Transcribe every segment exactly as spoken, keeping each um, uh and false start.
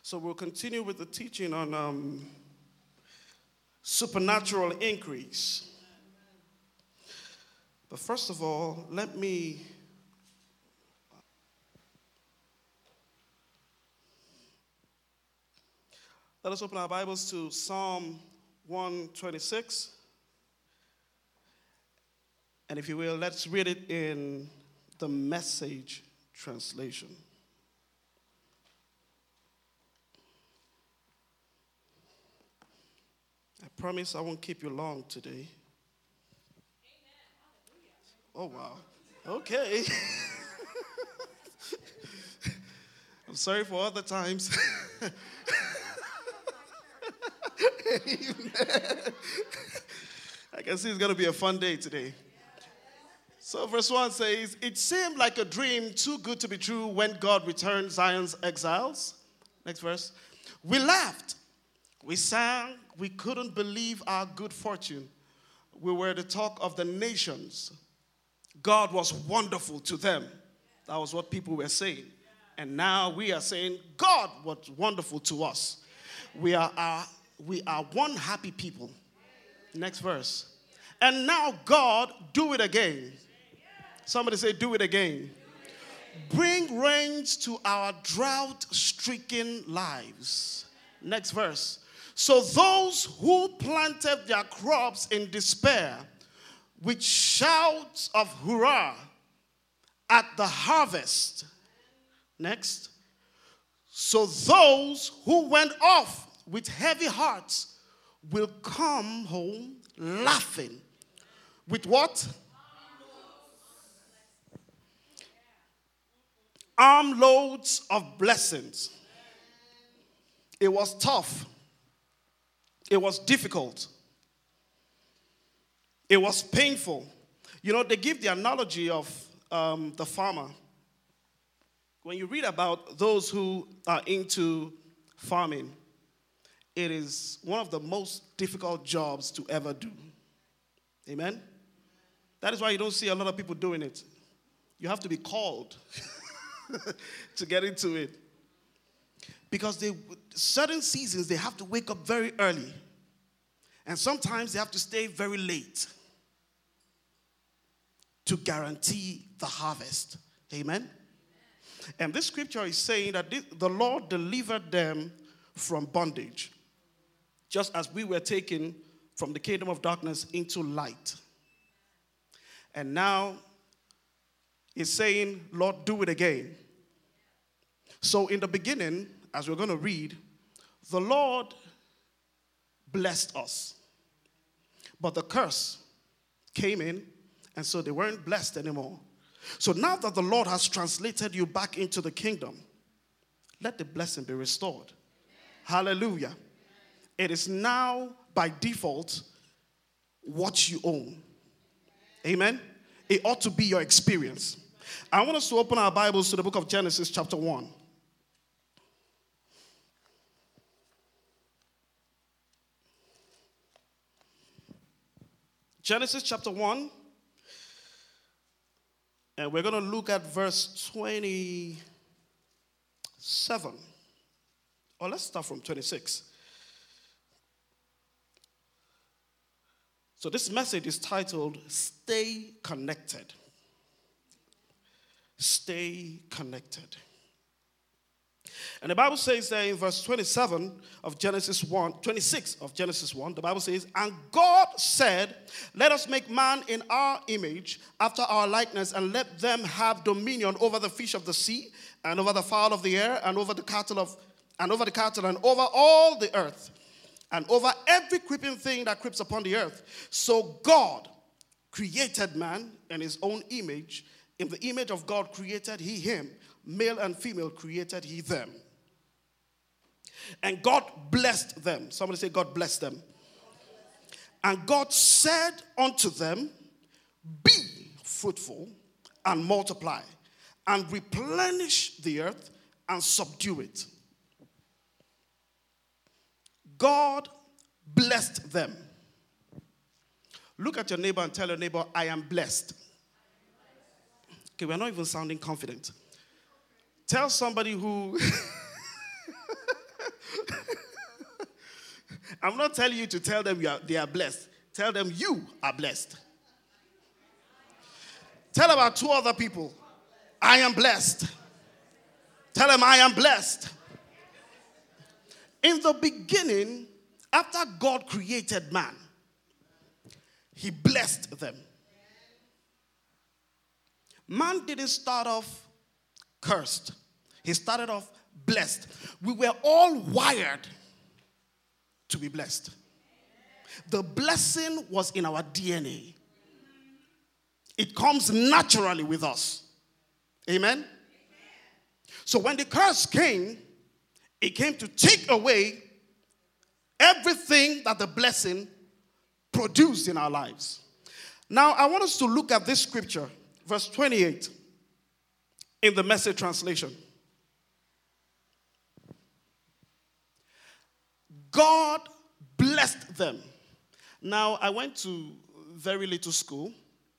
So we'll continue with the teaching on um, supernatural increase. But first of all, let me let us open our Bibles to Psalm one twenty-six. And if you will, let's read it in the Message translation. I promise I won't keep you long today. Oh, wow. Okay. I'm sorry for other times. I can see it's going to be a fun day today. So verse one says, it seemed like a dream too good to be true when God returned Zion's exiles. Next verse. We laughed. We sang. We couldn't believe our good fortune. We were the talk of the nations. God was wonderful to them. That was what people were saying. And now we are saying, God was wonderful to us. We are, our, we are one happy people. Next verse. And now God, do it again. Somebody say, do it again. Bring rains to our drought-stricken lives. Next verse. So those who planted their crops in despair, with shouts of hurrah at the harvest. Next. So those who went off with heavy hearts will come home laughing. With what? Armloads of blessings. It was tough. It was difficult. It was painful. You know, they give the analogy of um, the farmer. When you read about those who are into farming, it is one of the most difficult jobs to ever do. Amen? That is why you don't see a lot of people doing it. You have to be called to get into it. Because they, certain seasons, they have to wake up very early. And sometimes they have to stay very late to guarantee the harvest. Amen? And this scripture is saying that this, the Lord delivered them from bondage, just as we were taken from the kingdom of darkness into light. And now he's saying, Lord, do it again. So in the beginning, as we're going to read, the Lord blessed us. But the curse came in, and so they weren't blessed anymore. So now that the Lord has translated you back into the kingdom, let the blessing be restored. Hallelujah. It is now by default what you own. Amen. It ought to be your experience. I want us to open our Bibles to the book of Genesis chapter one. Genesis chapter one. And we're going to look at verse twenty-seven. Or let's start from twenty-six. So this message is titled, Stay Connected. Stay connected. And the Bible says there in verse twenty-seven of Genesis one, twenty-six of Genesis one, the Bible says, and God said, let us make man in our image, after our likeness, and let them have dominion over the fish of the sea, and over the fowl of the air, and over the cattle of, and over the cattle, and over all the earth, and over every creeping thing that creeps upon the earth. So God created man in his own image. In the image of God created he him. Male and female created he them. And God blessed them. Somebody say, God blessed them. And God said unto them, be fruitful and multiply, and replenish the earth and subdue it. God blessed them. Look at your neighbor and tell your neighbor, I am blessed. Okay, we're not even sounding confident. Tell somebody who I'm not telling you to tell them you are, they are blessed. Tell them you are blessed. Tell about two other people. I am blessed. Tell them I am blessed. In the beginning, after God created man, he blessed them. Man didn't start off cursed. He started off blessed. We were all wired to be blessed. The blessing was in our D N A. It comes naturally with us. Amen? So when the curse came, it came to take away everything that the blessing produced in our lives. Now, I want us to look at this scripture, verse twenty-eight, in the Message translation. God blessed them. Now, I went to very little school,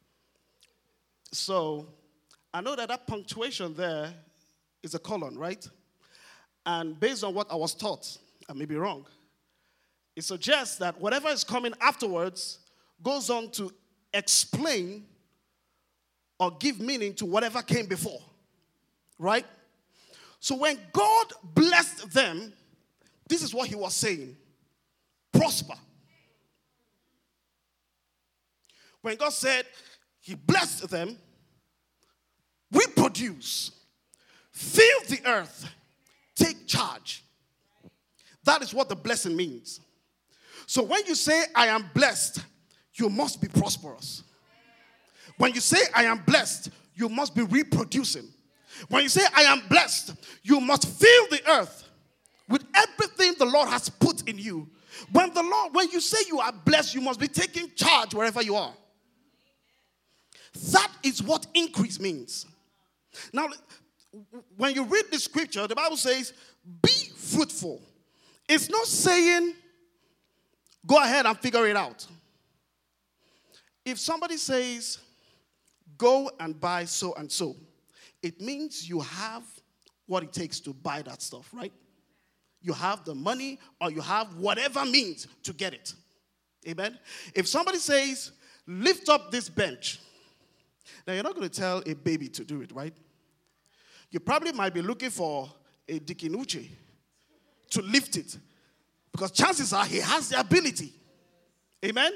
so I know that that punctuation there is a colon, right? And based on what I was taught, I may be wrong, it suggests that whatever is coming afterwards goes on to explain or give meaning to whatever came before, right? So when God blessed them, this is what he was saying: prosper. When God said he blessed them, reproduce, fill the earth, take charge. That is what the blessing means. So when you say I am blessed, you must be prosperous. When you say I am blessed, you must be reproducing. When you say I am blessed, you must fill the earth with everything the Lord has put in you. When the Lord, when you say you are blessed, you must be taking charge wherever you are. That is what increase means. Now, when you read the scripture, the Bible says, be fruitful. It's not saying, go ahead and figure it out. If somebody says, go and buy so and so, it means you have what it takes to buy that stuff, right? You have the money, or you have whatever means to get it. Amen? If somebody says, lift up this bench, now you're not going to tell a baby to do it, right? You probably might be looking for a Dikinuche to lift it, because chances are he has the ability. Amen?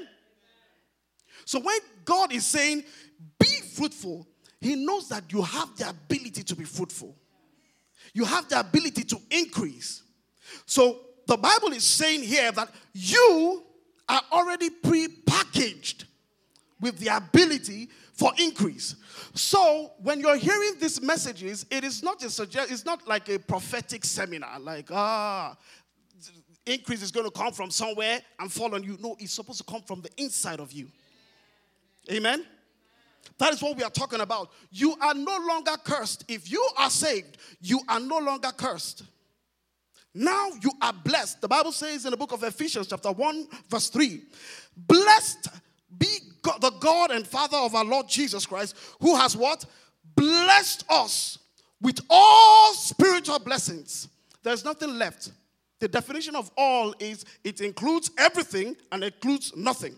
So when God is saying, be fruitful, he knows that you have the ability to be fruitful. You have the ability to increase. So the Bible is saying here that you are already pre-packaged with the ability for increase. So when you're hearing these messages, it is not a suggest, it's not like a prophetic seminar, like, ah, increase is going to come from somewhere and fall on you. No, it's supposed to come from the inside of you. Amen? That is what we are talking about. You are no longer cursed. If you are saved, you are no longer cursed. Now you are blessed. The Bible says in the book of Ephesians chapter one verse three, blessed be God, the God and Father of our Lord Jesus Christ, who has what? Blessed us with all spiritual blessings. There's nothing left. The definition of all is it includes everything and includes nothing.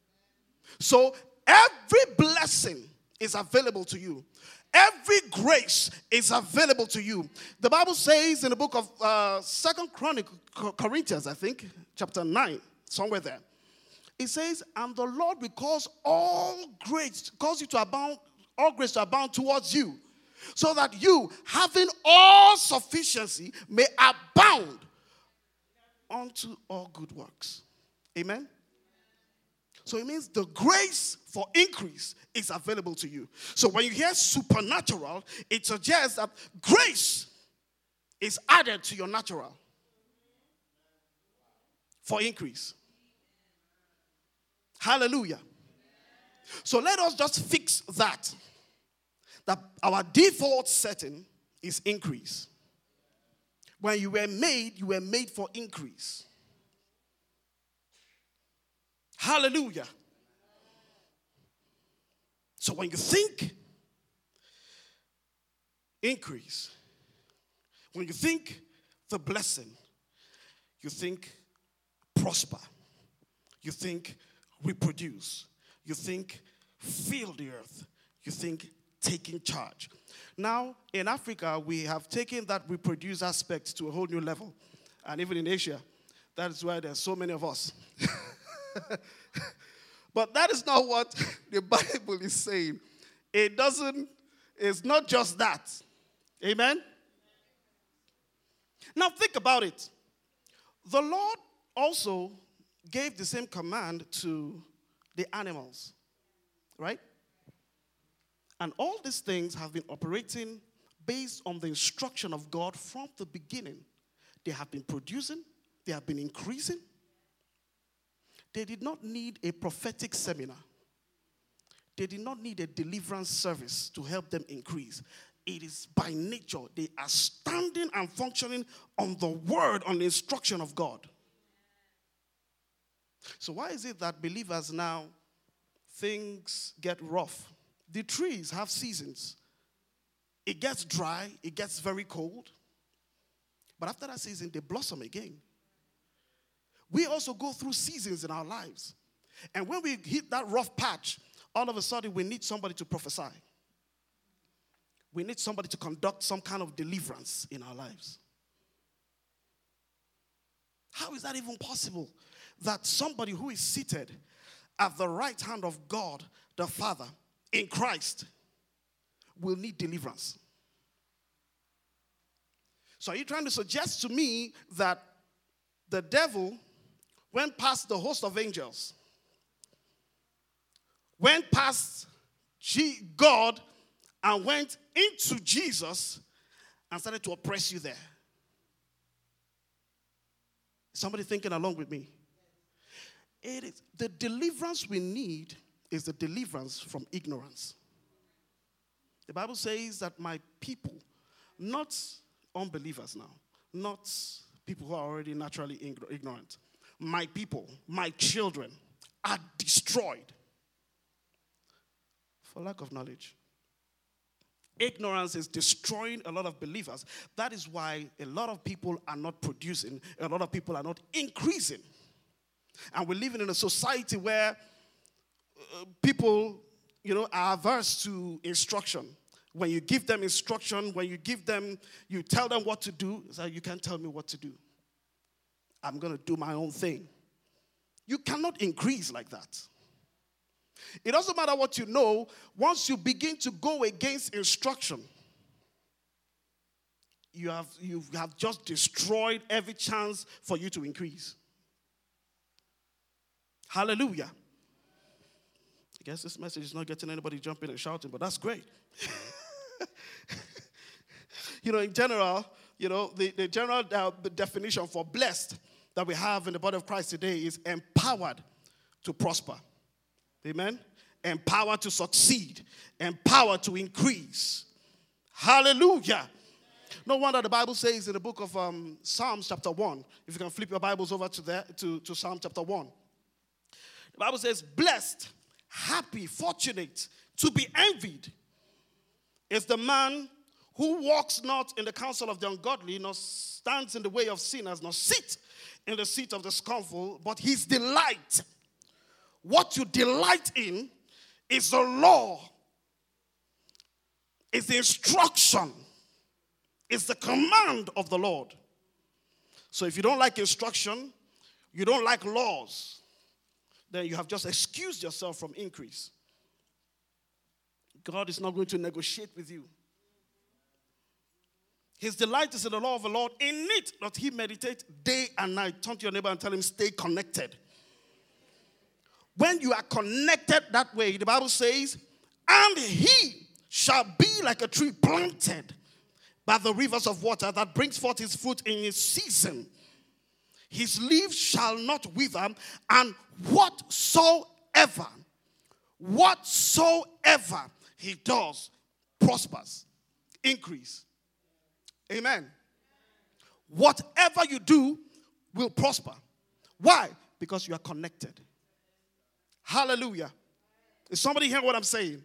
So every blessing is available to you. Every grace is available to you. The Bible says in the book of uh, Second Chronicles, Corinthians, I think, chapter nine, somewhere there. It says, and the Lord will cause all grace, cause you to abound, all grace to abound towards you, so that you, having all sufficiency, may abound unto all good works. Amen? So it means the grace for increase is available to you. So when you hear supernatural, it suggests that grace is added to your natural for increase. Hallelujah. So let us just fix that. That our default setting is increase. When you were made, you were made for increase. Hallelujah. So when you think increase, when you think the blessing, you think prosper. You think reproduce. You think fill the earth. You think taking charge. Now, in Africa, we have taken that reproduce aspect to a whole new level. And even in Asia, that is why there's so many of us. But that is not what the Bible is saying. It doesn't, it's not just that. Amen? Now think about it. The Lord also gave the same command to the animals, right? And all these things have been operating based on the instruction of God from the beginning. They have been producing, they have been increasing. They did not need a prophetic seminar. They did not need a deliverance service to help them increase. It is by nature. They are standing and functioning on the word, on the instruction of God. So why is it that believers now, things get rough? The trees have seasons. It gets dry, it gets very cold. But after that season, they blossom again. We also go through seasons in our lives. And when we hit that rough patch, all of a sudden we need somebody to prophesy. We need somebody to conduct some kind of deliverance in our lives. How is that even possible? That somebody who is seated at the right hand of God, the Father, in Christ, will need deliverance. So are you trying to suggest to me that the devil went past the host of angels, went past God, and went into Jesus and started to oppress you there? Somebody thinking along with me? It is the deliverance we need is the deliverance from ignorance. The Bible says that my people, not unbelievers now, not people who are already naturally ignorant, my people, my children are destroyed for lack of knowledge. Ignorance is destroying a lot of believers. That is why a lot of people are not producing, a lot of people are not increasing. And we're living in a society where uh, people, you know, are averse to instruction. When you give them instruction, when you give them, you tell them what to do, it's like, you can't tell me what to do. I'm going to do my own thing. You cannot increase like that. It doesn't matter what you know. Once you begin to go against instruction, you have, you have just destroyed every chance for you to increase. Hallelujah. I guess this message is not getting anybody jumping and shouting, but that's great. You know, in general, you know, the, the general uh, the definition for blessed that we have in the body of Christ today is empowered to prosper. Amen? Empowered to succeed. Empowered to increase. Hallelujah. No wonder the Bible says in the book of um, Psalms chapter one, if you can flip your Bibles over to there to, to Psalm chapter one. The Bible says, blessed, happy, fortunate, to be envied is the man who walks not in the counsel of the ungodly, nor stands in the way of sinners, nor sits in the seat of the scornful, but his delight, what you delight in, is the law, is the instruction, is the command of the Lord. So if you don't like instruction, you don't like laws, then you have just excused yourself from increase. God is not going to negotiate with you. His delight is in the law of the Lord. In it doth he meditate day and night. Turn to your neighbor and tell him, stay connected. When you are connected that way, the Bible says, and he shall be like a tree planted by the rivers of water that brings forth his fruit in his season. His leaves shall not wither, and whatsoever, whatsoever he does prospers, increase. Amen. Whatever you do will prosper. Why? Because you are connected. Hallelujah. Is somebody hearing what I'm saying?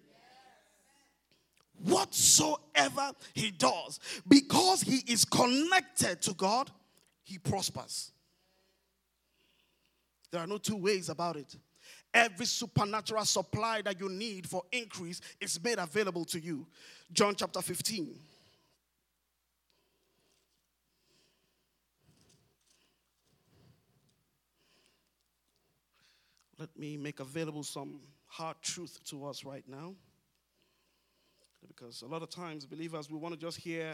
Whatsoever he does, because he is connected to God, he prospers. There are no two ways about it. Every supernatural supply that you need for increase is made available to you. John chapter fifteen. Let me make available some hard truth to us right now. Because a lot of times, believers, we want to just hear,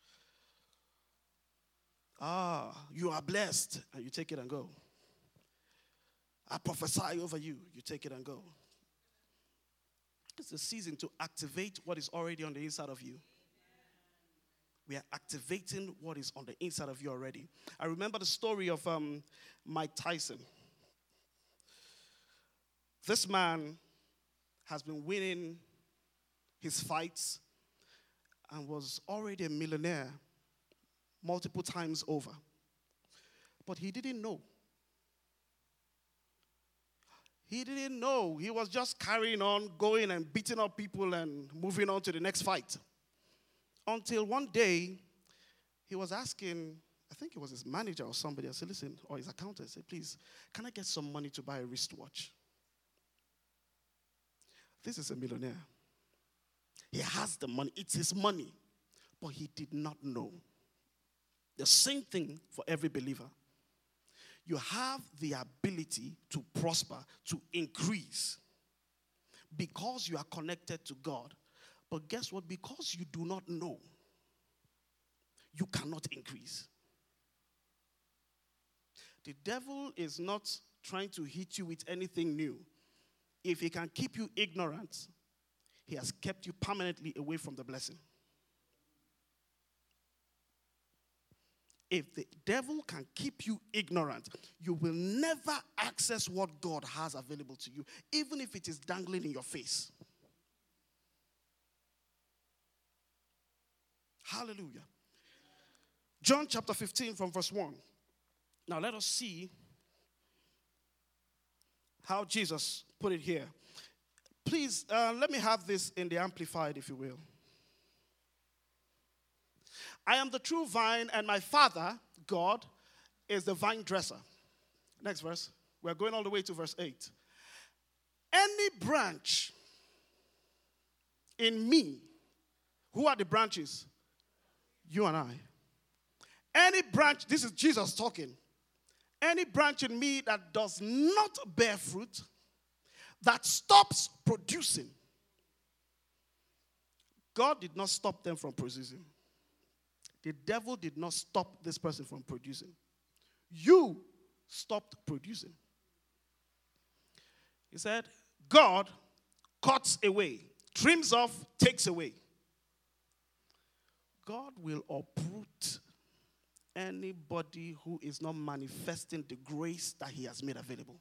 ah, you are blessed, and you take it and go. I prophesy over you, you take it and go. It's the season to activate what is already on the inside of you. We are activating what is on the inside of you already. I remember the story of um, Mike Tyson. This man has been winning his fights and was already a millionaire multiple times over. But he didn't know. He didn't know. He was just carrying on, going and beating up people and moving on to the next fight. Until one day, he was asking, I think it was his manager or somebody, I said, listen, or his accountant, I said, please, can I get some money to buy a wristwatch? This is a millionaire. He has the money. It's his money. But he did not know. The same thing for every believer. You have the ability to prosper, to increase, because you are connected to God. But guess what? Because you do not know, you cannot increase. The devil is not trying to hit you with anything new. If he can keep you ignorant, he has kept you permanently away from the blessing. If the devil can keep you ignorant, you will never access what God has available to you, even if it is dangling in your face. Hallelujah. John chapter fifteen from verse one. Now let us see how Jesus put it here. Please, uh, let me have this in the Amplified, if you will. I am the true vine, and my Father, God, is the vine dresser. Next verse. We're going all the way to verse eight. Any branch in me, who are the branches? You and I. Any branch, this is Jesus talking. Any branch in me that does not bear fruit, that stops producing. God did not stop them from producing. The devil did not stop this person from producing. You stopped producing. He said, God cuts away, trims off, takes away. God will uproot anybody who is not manifesting the grace that he has made available.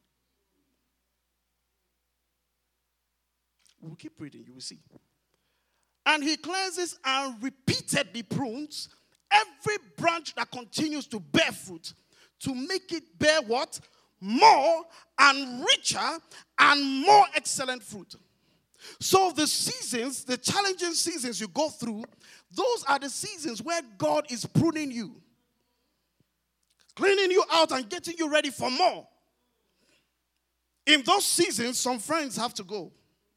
We'll keep reading, you will see. And he cleanses and repeatedly prunes every branch that continues to bear fruit, to make it bear what? More and richer and more excellent fruit. So the seasons, the challenging seasons you go through, those are the seasons where God is pruning you, cleaning you out and getting you ready for more. In those seasons, some friends have to go.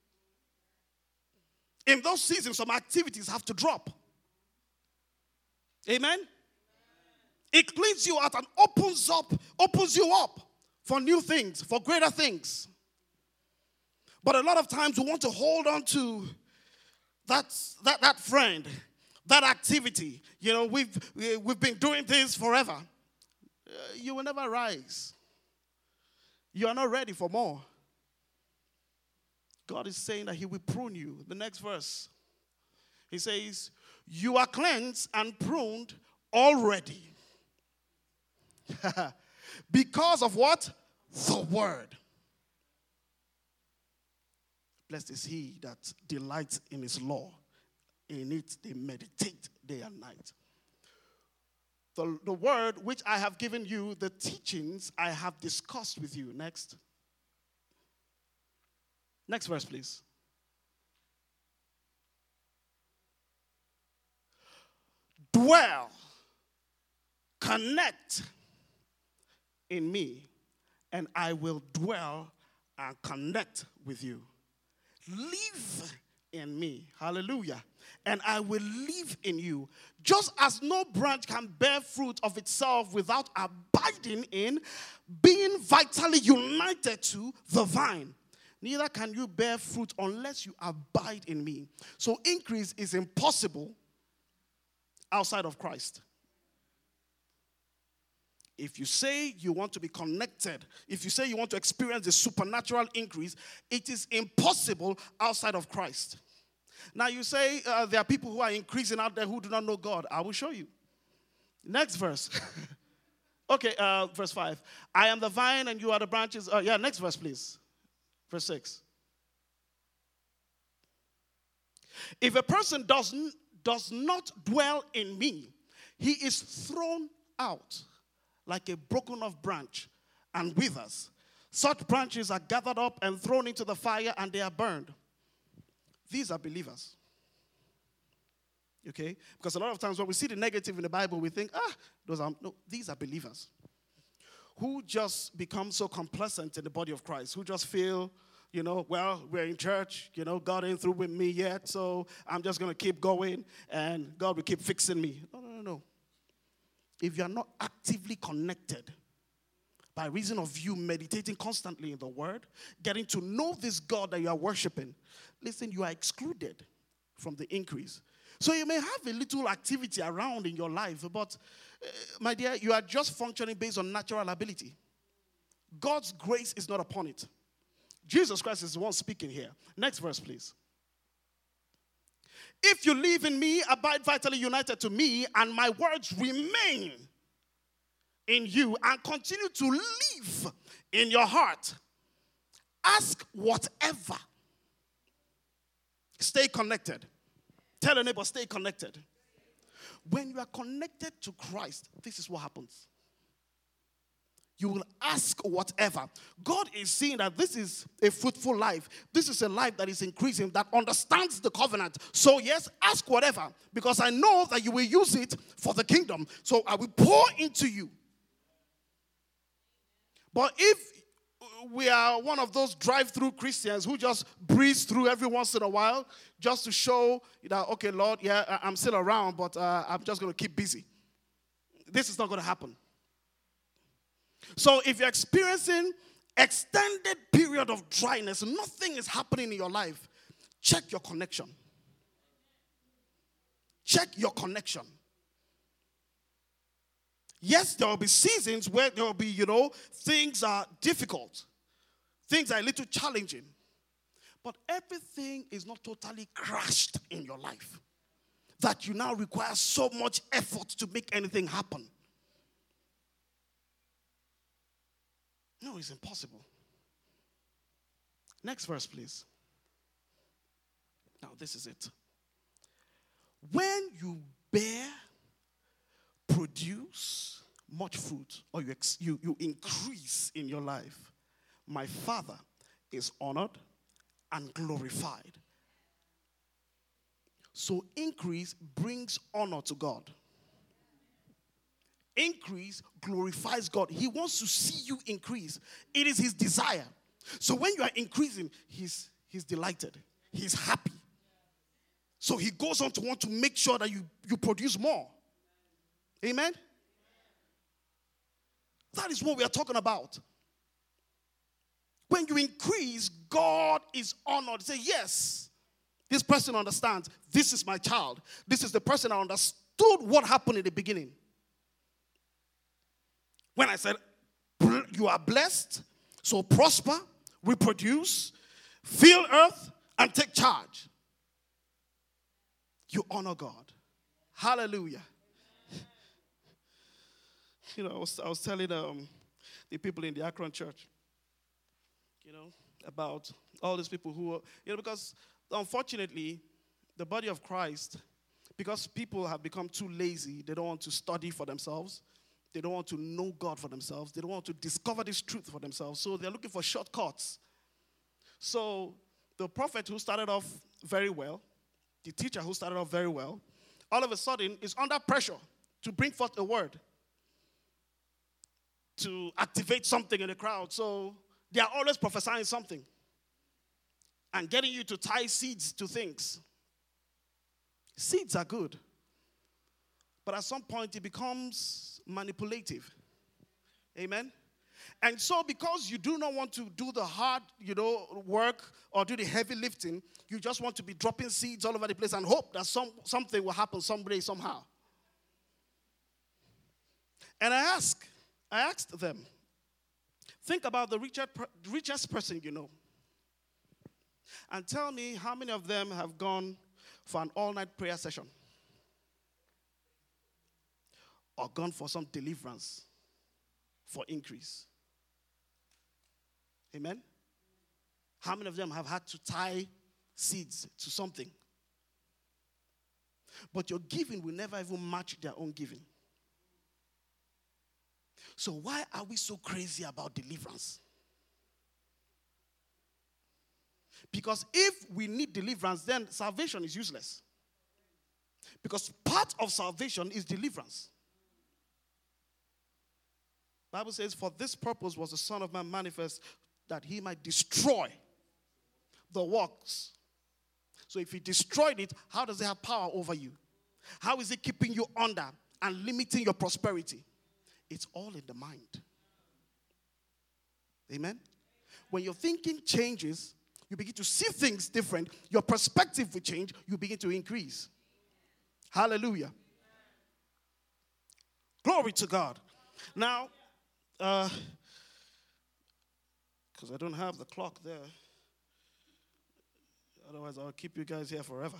In those seasons, some activities have to drop. Amen? It cleans you out and opens up, opens you up for new things, for greater things. But a lot of times we want to hold on to that, that, that friend, that activity. You know, we've, we've been doing this forever. Uh, you will never rise. You are not ready for more. God is saying that he will prune you. The next verse, he says, you are cleansed and pruned already. Because of what? The word. Blessed is he that delights in his law. In it they meditate day and night. The, the word which I have given you, the teachings I have discussed with you. Next. Next verse, please. Dwell, connect in me, and I will dwell and connect with you. Live in me. Hallelujah. And I will live in you. Just as no branch can bear fruit of itself without abiding in, being vitally united to the vine, neither can you bear fruit unless you abide in me. So increase is impossible outside of Christ. If you say you want to be connected, if you say you want to experience the supernatural increase, it is impossible outside of Christ. Now you say uh, there are people who are increasing out there who do not know God. I will show you. Next verse. Okay, uh, verse five. I am the vine and you are the branches. Uh, yeah, next verse, please. Verse six. If a person does, n- does not dwell in me, he is thrown out like a broken off branch and withers. Such branches are gathered up and thrown into the fire and they are burned. These are believers. Okay? Because a lot of times when we see the negative in the Bible, we think, ah, those are, no, these are believers. Who just become so complacent in the body of Christ, who just feel, you know, well, we're in church, you know, God ain't through with me yet, so I'm just going to keep going and God will keep fixing me. No, no, no, no. If you are not actively connected, by reason of you meditating constantly in the Word, getting to know this God that you are worshiping, listen, you are excluded from the increase. So you may have a little activity around in your life, but, uh, my dear, you are just functioning based on natural ability. God's grace is not upon it. Jesus Christ is the one speaking here. Next verse, please. If you live in me, abide vitally united to me, and my words remain in you and continue to live in your heart, ask whatever. Stay connected. Tell a neighbor, stay connected. When you are connected to Christ, this is what happens. You will ask whatever. God is seeing that this is a fruitful life. This is a life that is increasing, that understands the covenant. So yes, ask whatever, because I know that you will use it for the kingdom. So I will pour into you. But if we are one of those drive-through Christians who just breeze through every once in a while just to show that, okay, Lord, yeah, I'm still around, but uh, I'm just going to keep busy, this is not going to happen. So if you're experiencing extended period of dryness, nothing is happening in your life, check your connection. Check your connection. Yes, there will be seasons where there will be, you know, things are difficult. Things are a little challenging. But everything is not totally crashed in your life that you now require so much effort to make anything happen. No, it's impossible. Next verse, please. Now, this is it. When you bear, produce much fruit, or you, ex- you, you increase in your life, my Father is honored and glorified. So increase brings honor to God. Increase glorifies God. He wants to see you increase. It is his desire. So when you are increasing, he's, he's delighted. He's happy. So he goes on to want to make sure that you, you produce more. Amen? That is what we are talking about. When you increase, God is honored. Say, yes, this person understands. This is my child. This is the person that understood what happened in the beginning. When I said, you are blessed, so prosper, reproduce, fill earth, and take charge. You honor God. Hallelujah. You know, I was, I was telling um, the people in the Akron church, you know, about all these people who are, you know, because unfortunately, the body of Christ, because people have become too lazy, they don't want to study for themselves. They don't want to know God for themselves. They don't want to discover this truth for themselves. So they're looking for shortcuts. So the prophet who started off very well, the teacher who started off very well, all of a sudden is under pressure to bring forth a word. to activate something in the crowd. So they are always prophesying something and getting you to tie seeds to things. Seeds are good. But at some point, it becomes manipulative. Amen? And so because you do not want to do the hard, you know, work or do the heavy lifting, you just want to be dropping seeds all over the place and hope that some, something will happen someday, somehow. And I ask, I asked them, think about the richest, richest person you know. And tell me how many of them have gone for an all-night prayer session. Or gone for some deliverance for increase. Amen? How many of them have had to tie seeds to something? But your giving will never even match their own giving. So why are we so crazy about deliverance? Because if we need deliverance, then salvation is useless. Because part of salvation is deliverance. The Bible says, for this purpose was the Son of Man manifest, that he might destroy the works. So if he destroyed it, how does it have power over you? How is it keeping you under and limiting your prosperity? It's all in the mind. Amen? When your thinking changes, you begin to see things different. Your perspective will change. You begin to increase. Hallelujah. Glory to God. Now, uh, because I don't have the clock there. Otherwise, I'll keep you guys here forever.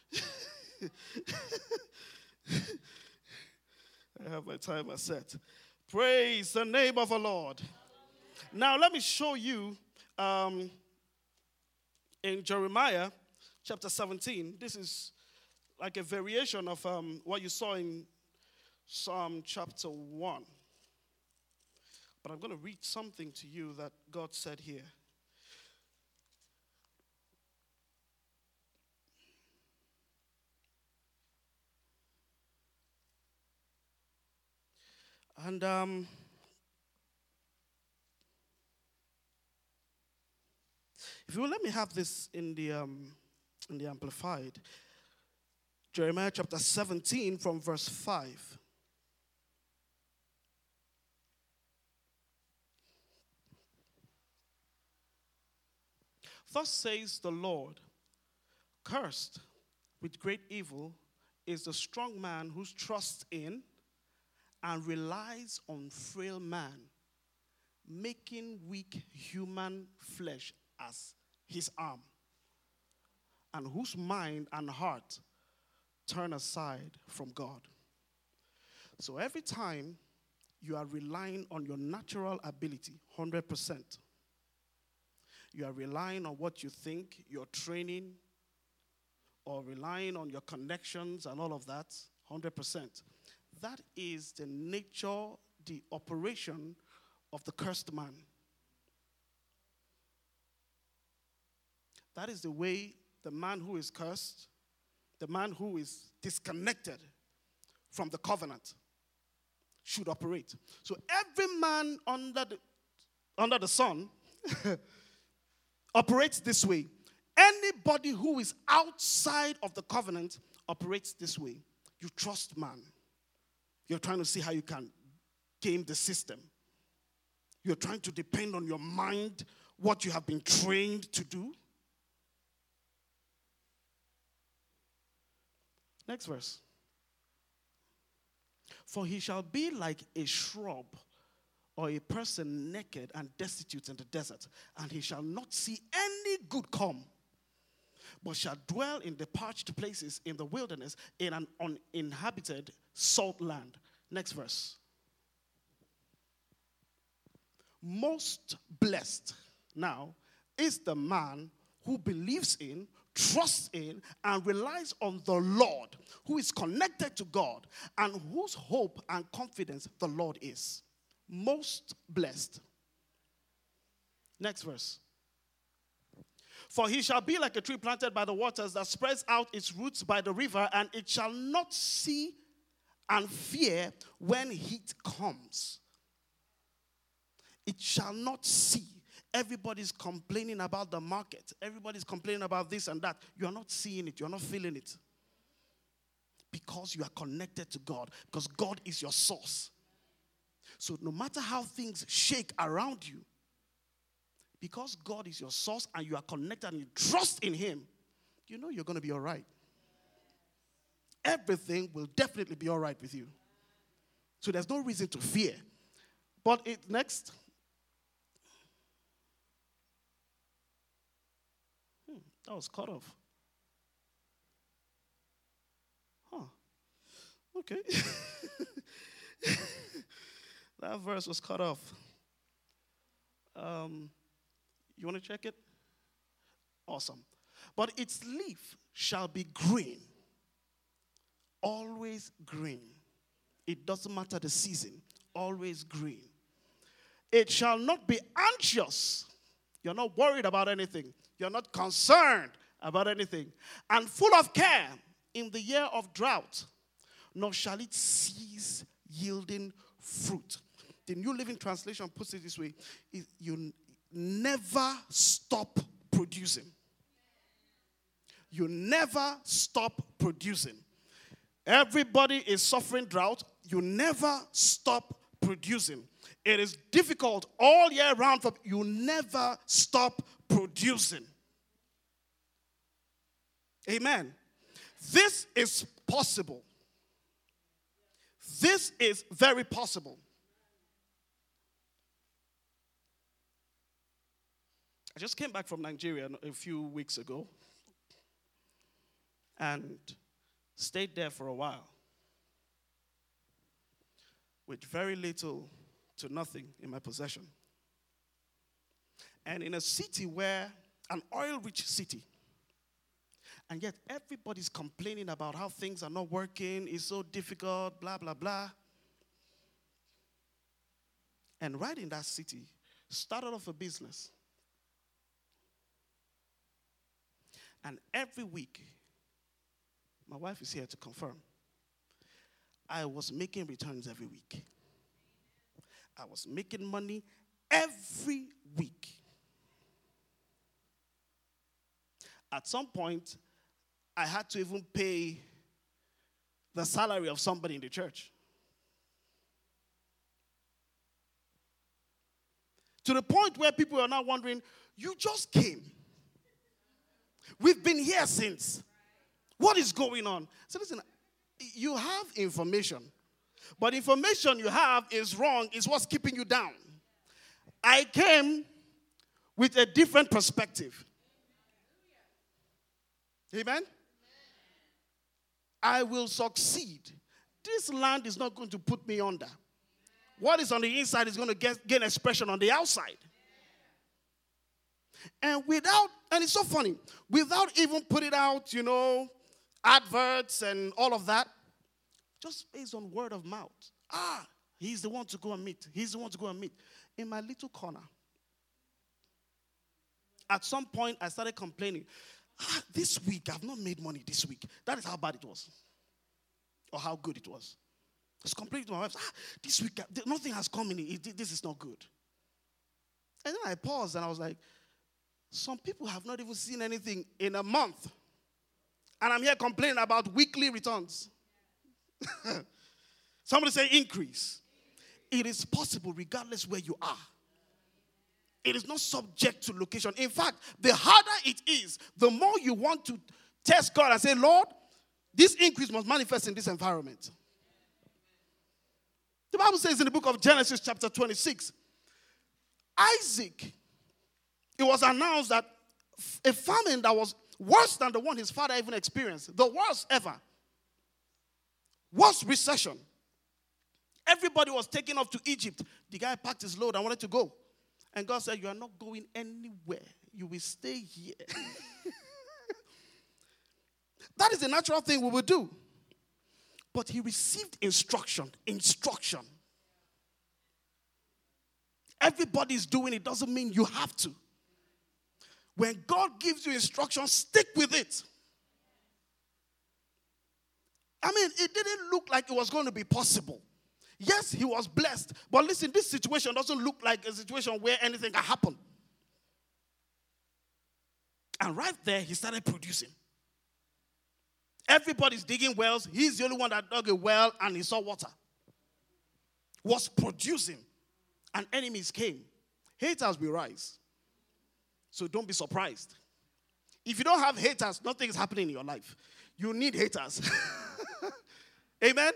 I have my timer set. Praise the name of the Lord. Now, let me show you um, in Jeremiah chapter seventeen. This is like a variation of um, what you saw in Psalm chapter one. But I'm going to read something to you that God said here. And um, if you will let me have this in the um, in the Amplified. Jeremiah chapter seventeen from verse five. Thus says the Lord, cursed with great evil is the strong man whose trust in and relies on frail man, making weak human flesh as his arm, and whose mind and heart turn aside from God. So every time you are relying on your natural ability, one hundred percent, you are relying on what you think, your training, or relying on your connections and all of that, one hundred percent. That is the nature, the operation of the cursed man. That is the way the man who is cursed, the man who is disconnected from the covenant, should operate. So every man under the, under the sun operates this way. Anybody who is outside of the covenant operates this way. You trust man. You're trying to see how you can game the system. You're trying to depend on your mind, what you have been trained to do. Next verse. For he shall be like a shrub or a person naked and destitute in the desert, and he shall not see any good come, but shall dwell in the parched places in the wilderness in an uninhabited salt land. Next verse. Most blessed now is the man who believes in, trusts in, and relies on the Lord, who is connected to God, and whose hope and confidence the Lord is. Most blessed. Next verse. For he shall be like a tree planted by the waters that spreads out its roots by the river, and it shall not see and fear when heat comes. it shall not see. Everybody's complaining about the market. Everybody's complaining about this and that. You are not seeing it. You are not feeling it. Because you are connected to God. Because God is your source. So no matter how things shake around you, because God is your source and you are connected and you trust in Him, you know you're going to be all right. Everything will definitely be all right with you. So there's no reason to fear. But it next. Hmm, that was cut off. Huh. Okay. That verse was cut off. Um, you want to check it? Awesome. But its leaf shall be green. Always green. It doesn't matter the season. Always green. It shall not be anxious. You're not worried about anything. You're not concerned about anything. And full of care in the year of drought. Nor shall it cease yielding fruit. The New Living Translation puts it this way. You never stop producing. You never stop producing. Everybody is suffering drought. You never stop producing. It is difficult all year round. For you never stop producing. Amen. This is possible. This is very possible. I just came back from Nigeria a few weeks ago and stayed there for a while with very little to nothing in my possession. And in a city where, an oil-rich city, and yet everybody's complaining about how things are not working, it's so difficult, blah, blah, blah. And right in that city, started off a business. And every week, my wife is here to confirm, I was making returns every week. I was making money every week. At some point, I had to even pay the salary of somebody in the church. To the point where people are now wondering, you just came. We've been here since. What is going on? So listen, you have information. But information you have is wrong, is what's keeping you down. I came with a different perspective. Amen? I will succeed. This land is not going to put me under. What is on the inside is going to get, gain expression on the outside. And without, and it's so funny, without even putting out, you know, adverts and all of that, just based on word of mouth. Ah, he's the one to go and meet. He's the one to go and meet. In my little corner. At some point, I started complaining. Ah, this week, I've not made money this week. That is how bad it was. Or how good it was. I was complaining to my wife. Ah, this week, nothing has come in. This is not good. And then I paused and I was like, some people have not even seen anything in a month. And I'm here complaining about weekly returns. Somebody say increase. It is possible regardless where you are. It is not subject to location. In fact, the harder it is, the more you want to test God and say, Lord, this increase must manifest in this environment. The Bible says in the book of Genesis chapter twenty-six, Isaac, it was announced that a famine that was worse than the one his father even experienced, the worst ever, worst recession. Everybody was taken off to Egypt. The guy packed his load and wanted to go. And God said, you are not going anywhere. You will stay here. That is the natural thing we will do. But he received instruction. Instruction. Everybody's doing it. Doesn't mean you have to. When God gives you instruction, stick with it. I mean, it didn't look like it was going to be possible. Yes, he was blessed. But listen, this situation doesn't look like a situation where anything can happen. And right there, he started producing. Everybody's digging wells. He's the only one that dug a well and he saw water. Was producing. And enemies came. Haters will rise. So don't be surprised. If you don't have haters, nothing is happening in your life. You need haters. Amen?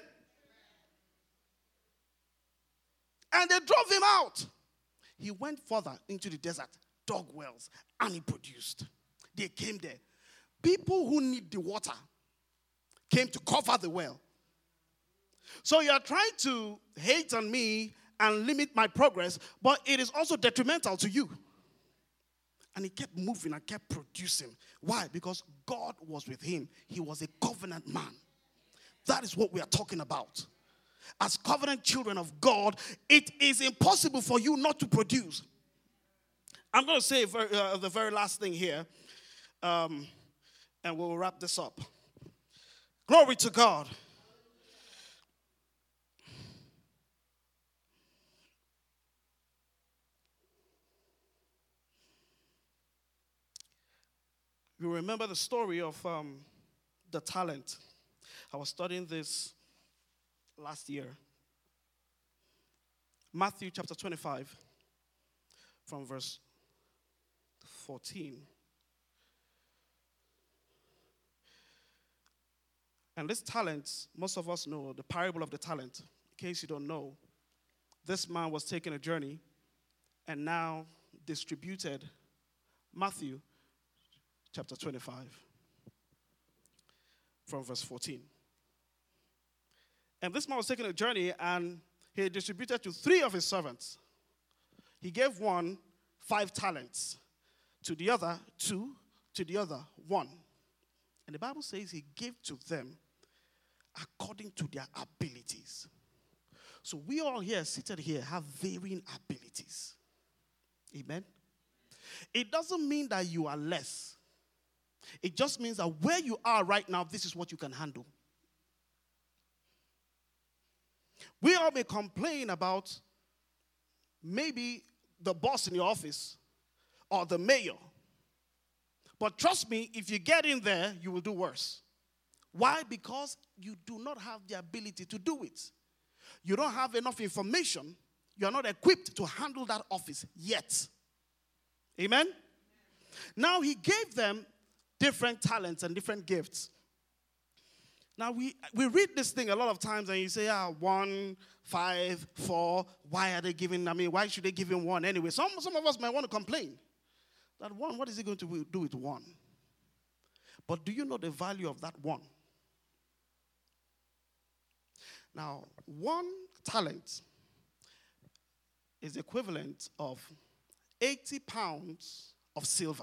And they drove him out. He went further into the desert, dug wells, and he produced. They came there. People who need the water came to cover the well. So you are trying to hate on me and limit my progress, but it is also detrimental to you. And he kept moving and kept producing. Why? Because God was with him. He was a covenant man. That is what we are talking about. As covenant children of God, it is impossible for you not to produce. I'm going to say very, uh, the very last thing here, um, and we'll wrap this up. Glory to God. You remember the story of um, the talent. I was studying this last year. Matthew chapter twenty-five, from verse fourteen. And this talent, most of us know the parable of the talent. In case you don't know, this man was taking a journey and now distributed. Matthew chapter twenty-five, from verse fourteen. And this man was taking a journey and he distributed to three of his servants. He gave one five talents, to the other two, to the other one. And the Bible says he gave to them according to their abilities. So we all here, seated here, have varying abilities. Amen? It doesn't mean that you are less. It just means that where you are right now, this is what you can handle. We all may complain about maybe the boss in your office or the mayor. But trust me, if you get in there, you will do worse. Why? Because you do not have the ability to do it. You don't have enough information. You are not equipped to handle that office yet. Amen? Now, he gave them different talents and different gifts. Now, we, we read this thing a lot of times and you say, ah, one, five, four, why are they giving, I mean, why should they give him one anyway? Some, some of us might want to complain. That one, what is he going to do with one? But do you know the value of that one? Now, one talent is equivalent of eighty pounds of silver.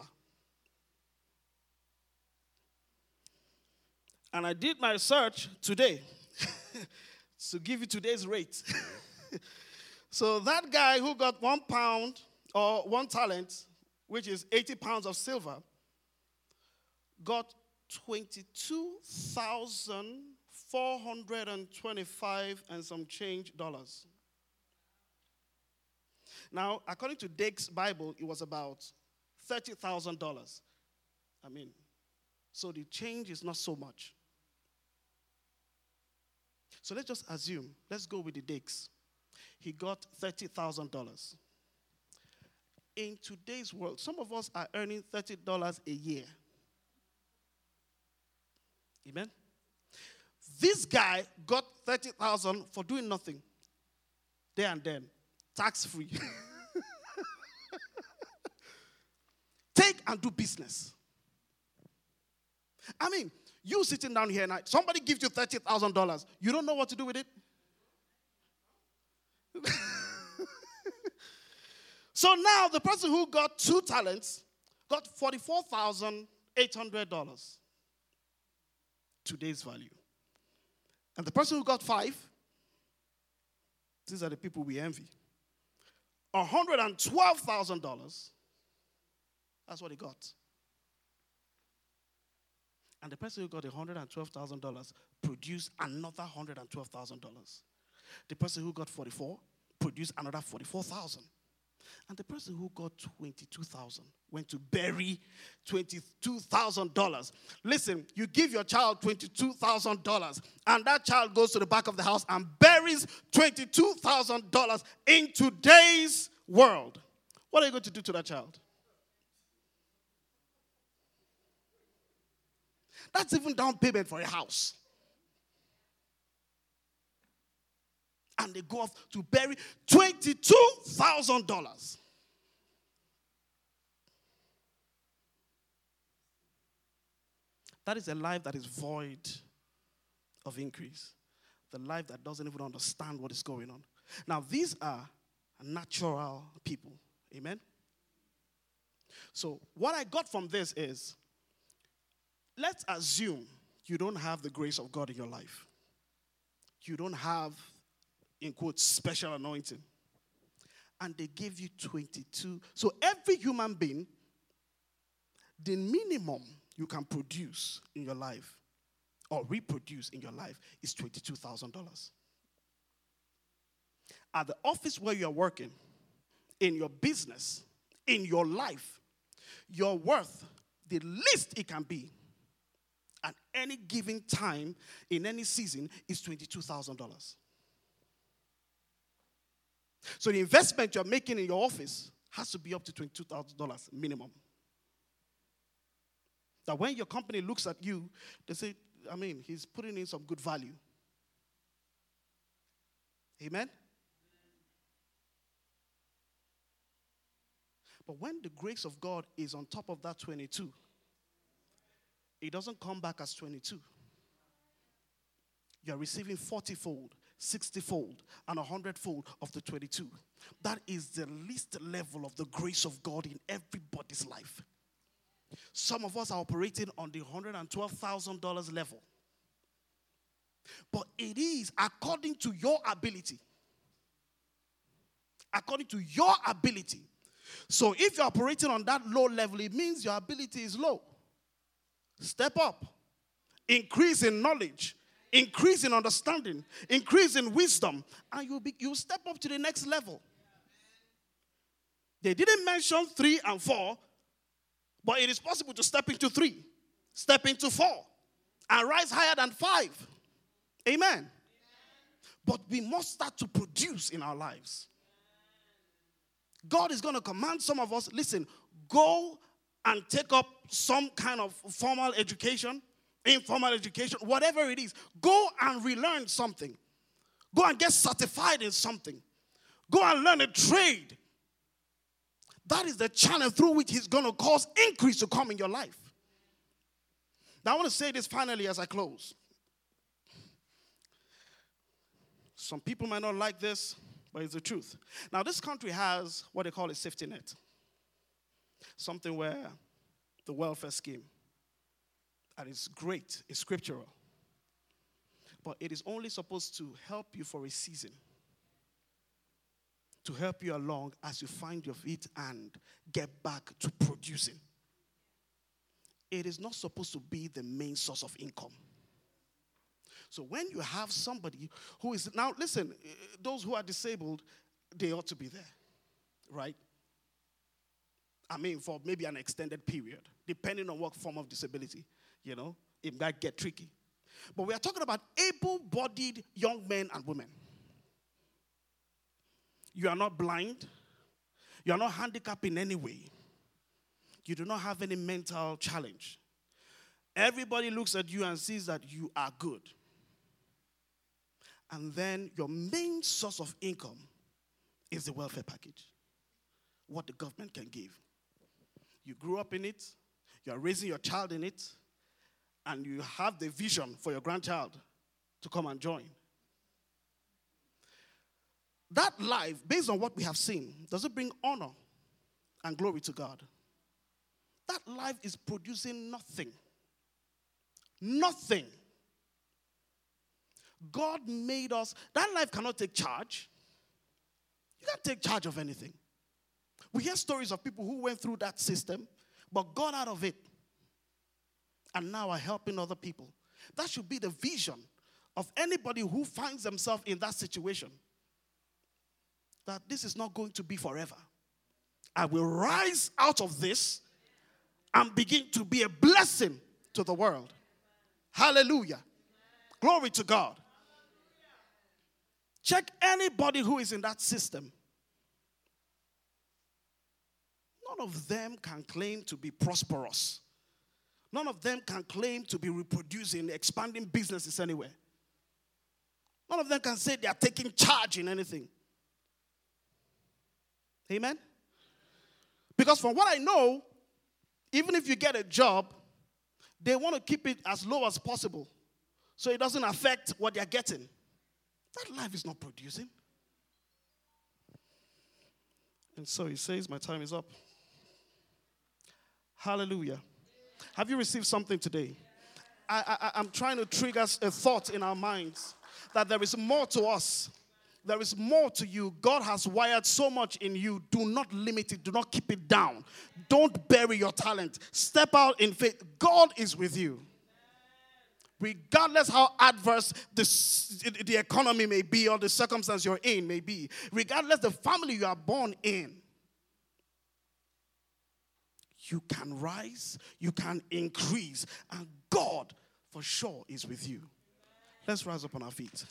And I did my search today to give you today's rate. So that guy who got one pound or one talent, which is eighty pounds of silver, got twenty-two thousand four hundred twenty-five and some change dollars. Now, according to Dake's Bible, it was about thirty thousand dollars. I mean, so the change is not so much. So let's just assume, let's go with the Dakes. He got thirty thousand dollars. In today's world, some of us are earning thirty dollars a year. Amen? This guy got thirty thousand dollars for doing nothing. There and then. Tax-free. Take and do business. I mean, you sitting down here now, somebody gives you thirty thousand dollars. You don't know what to do with it? So now the person who got two talents got forty-four thousand eight hundred dollars. Today's value. And the person who got five, these are the people we envy. one hundred twelve thousand dollars. That's what he got. And the person who got one hundred twelve thousand dollars produced another one hundred twelve thousand dollars. The person who got forty-four produced another forty-four thousand. And the person who got twenty-two thousand went to bury twenty-two thousand dollars. Listen, you give your child twenty-two thousand dollars, and that child goes to the back of the house and buries twenty-two thousand dollars in today's world. What are you going to do to that child? That's even down payment for a house. And they go off to bury twenty-two thousand dollars. That is a life that is void of increase. The life that doesn't even understand what is going on. Now, these are natural people. Amen? So, what I got from this is, let's assume you don't have the grace of God in your life. You don't have, in quotes, special anointing. And they give you twenty-two. So every human being, the minimum you can produce in your life or reproduce in your life is twenty-two thousand dollars. At the office where you're working, in your business, in your life, your worth, the least it can be at any given time in any season is twenty-two thousand dollars. So the investment you're making in your office has to be up to twenty-two thousand dollars minimum. That when your company looks at you, they say, I mean, he's putting in some good value. Amen? But when the grace of God is on top of that twenty-two, it doesn't come back as twenty-two. You're receiving forty-fold, sixty-fold, and one hundred-fold of the twenty-two. That is the least level of the grace of God in everybody's life. Some of us are operating on the one hundred twelve thousand dollars level. But it is according to your ability. According to your ability. So if you're operating on that low level, it means your ability is low. Step up. Increase in knowledge. Increase in understanding. Increase in wisdom. And you'll, be, you'll step up to the next level. They didn't mention three and four. But it is possible to step into three. Step into four. And rise higher than five. Amen. Amen. But we must start to produce in our lives. God is going to command some of us, listen, go and take up some kind of formal education, informal education, whatever it is. Go and relearn something. Go and get certified in something. Go and learn a trade. That is the channel through which he's going to cause increase to come in your life. Now I want to say this finally as I close. Some people might not like this, but it's the truth. Now, this country has what they call a safety net. Something where the welfare scheme, and it's great, it's scriptural. But it is only supposed to help you for a season. To help you along as you find your feet and get back to producing. It is not supposed to be the main source of income. So when you have somebody who is, now listen, those who are disabled, they ought to be there, right? I mean, for maybe an extended period, depending on what form of disability, you know, it might get tricky. But we are talking about able-bodied young men and women. You are not blind. You are not handicapped in any way. You do not have any mental challenge. Everybody looks at you and sees that you are good. And then your main source of income is the welfare package. What the government can give. You grew up in it. You are raising your child in it. And you have the vision for your grandchild to come and join. That life, based on what we have seen, does it bring honor and glory to God? That life is producing nothing. Nothing. God made us. That life cannot take charge. You can't take charge of anything. We hear stories of people who went through that system, but got out of it. And now are helping other people. That should be the vision of anybody who finds themselves in that situation, that this is not going to be forever. I will rise out of this and begin to be a blessing to the world. Hallelujah. Glory to God. Check anybody who is in that system. None of them can claim to be prosperous. None of them can claim to be reproducing, expanding businesses anywhere. None of them can say they are taking charge in anything. Amen? Because from what I know, even if you get a job, they want to keep it as low as possible so it doesn't affect what they're getting. That life is not producing. And so he says, my time is up. Hallelujah. Have you received something today? I, I, I'm trying to trigger a thought in our minds that there is more to us. There is more to you. God has wired so much in you. Do not limit it. Do not keep it down. Don't bury your talent. Step out in faith. God is with you. Regardless how adverse the, the economy may be or the circumstance you're in may be. Regardless the family you are born in. You can rise. You can increase. And God for sure is with you. Let's rise up on our feet.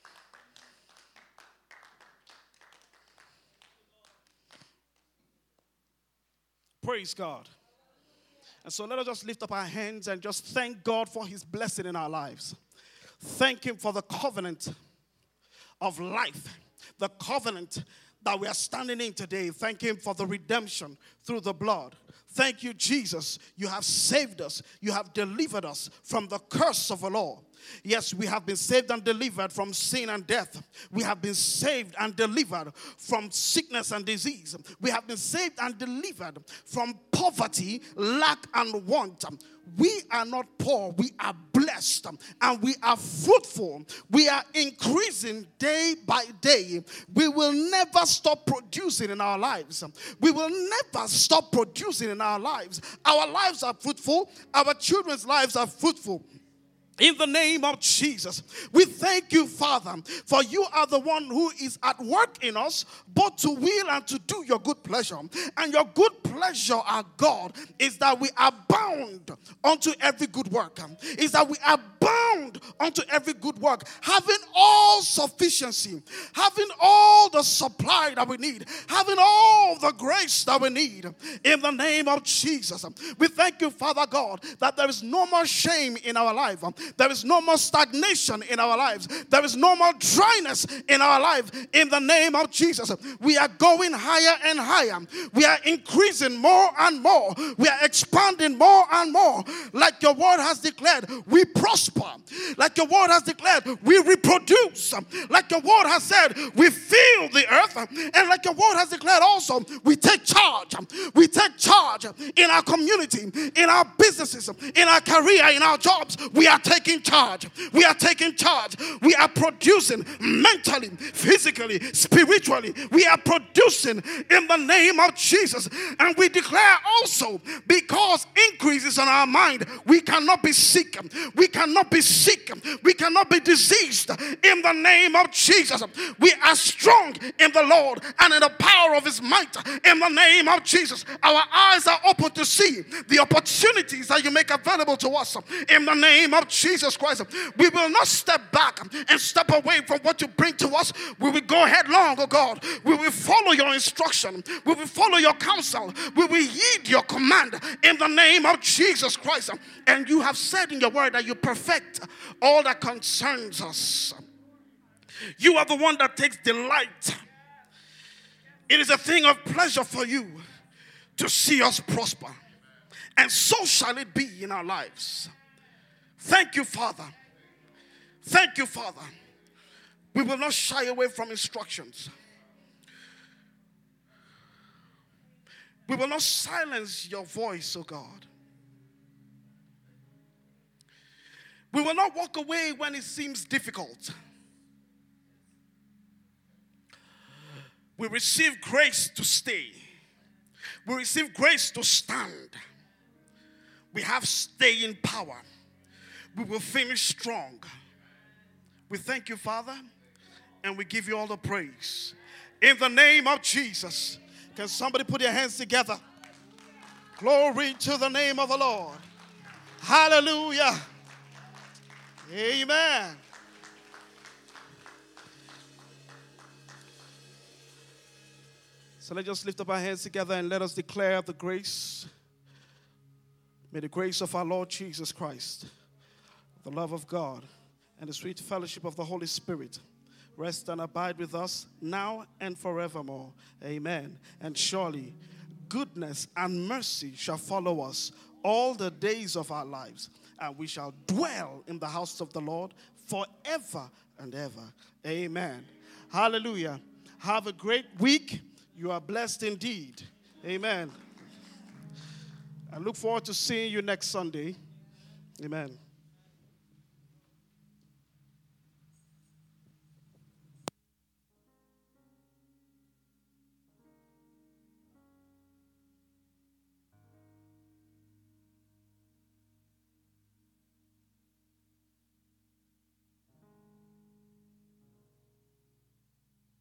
Praise God. And so let us just lift up our hands and just thank God for his blessing in our lives. Thank him for the covenant of life, the covenant that we are standing in today. Thank him for the redemption through the blood. Thank you, Jesus. You have saved us. You have delivered us from the curse of the law. Yes, we have been saved and delivered from sin and death. We have been saved and delivered from sickness and disease. We have been saved and delivered from poverty, lack, and want. We are not poor. We are blessed and we are fruitful. We are increasing day by day. We will never stop producing in our lives. We will never stop producing in our lives. Our lives are fruitful. Our children's lives are fruitful. In the name of Jesus, we thank you, Father, for you are the one who is at work in us, both to will and to do your good pleasure. And your good pleasure, our God, is that we are bound unto every good work. Is that we are bound unto every good work, having all sufficiency, having all the supply that we need, having all the grace that we need. In the name of Jesus, we thank you, Father God, that there is no more shame in our life. There is no more stagnation in our lives. There is no more dryness in our life. In the name of Jesus, we are going higher and higher. We are increasing more and more. We are expanding more and more. Like your word has declared, we prosper. Like your word has declared, we reproduce. Like your word has said, we fill the earth. And like your word has declared also, we take charge. We take charge in our community, in our businesses, in our career, in our jobs. We are taking Taking charge. We are taking charge. We are producing mentally, physically, spiritually. We are producing in the name of Jesus. And we declare also, because increase is on our mind, we cannot be sick. We cannot be sick. We cannot be diseased in the name of Jesus. We are strong in the Lord and in the power of his might in the name of Jesus. Our eyes are open to see the opportunities that you make available to us in the name of Jesus. Jesus Christ. We will not step back and step away from what you bring to us. We will go headlong, oh God. We will follow your instruction. We will follow your counsel. We will heed your command in the name of Jesus Christ. And you have said in your word that you perfect all that concerns us. You are the one that takes delight. It is a thing of pleasure for you to see us prosper. And so shall it be in our lives. Thank you, Father. Thank you, Father. We will not shy away from instructions. We will not silence your voice, oh God. We will not walk away when it seems difficult. We receive grace to stay. We receive grace to stand. We have staying power. We will finish strong. We thank you, Father, and we give you all the praise. In the name of Jesus. Can somebody put your hands together? Glory to the name of the Lord. Hallelujah. Amen. So let's just lift up our hands together and let us declare the grace. May the grace of our Lord Jesus Christ, the love of God, and the sweet fellowship of the Holy Spirit rest and abide with us now and forevermore. Amen. And surely goodness and mercy shall follow us all the days of our lives, and we shall dwell in the house of the Lord forever and ever. Amen. Hallelujah. Have a great week. You are blessed indeed. Amen. I look forward to seeing you next Sunday. Amen.